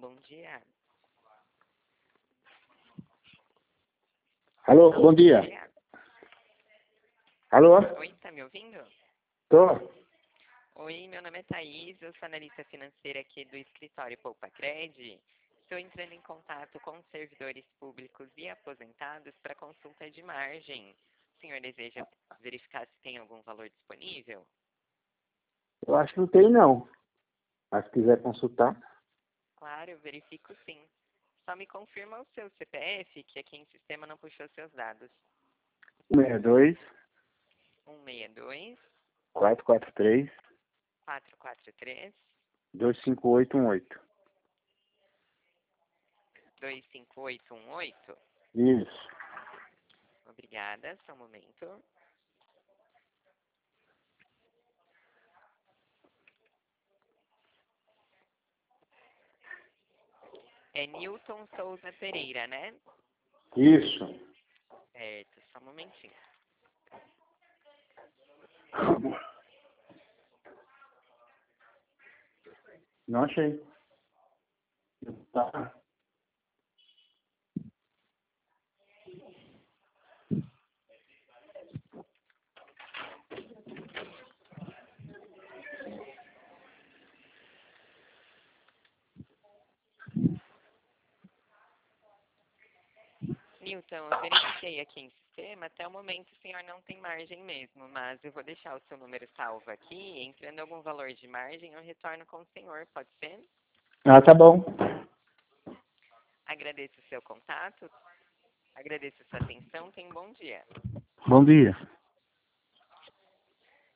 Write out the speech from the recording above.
bom dia. Alô, bom dia. Alô? Oi, tá me ouvindo? Tô. Oi, meu nome é Thaís, eu sou analista financeira aqui do escritório Poupa Cred. Estou entrando em contato com servidores públicos e aposentados para consulta de margem. O senhor deseja verificar se tem algum valor disponível? Eu acho que não tem, não. Mas se quiser consultar. Claro, eu verifico sim. Só me confirma o seu CPF, que aqui em sistema não puxou seus dados. 162 162 443 443 25818. 25818. Isso. Obrigada, só um momento. É Newton Souza Pereira, né? Isso. Certo, só um momentinho. Não achei. Tá. Newton, eu verifiquei aqui em sistema, até o momento o senhor não tem margem mesmo, mas eu vou deixar o seu número salvo aqui, entrando algum valor de margem, eu retorno com o senhor, pode ser? Ah, tá bom. Agradeço o seu contato, agradeço a sua atenção, tenha um bom dia. Bom dia.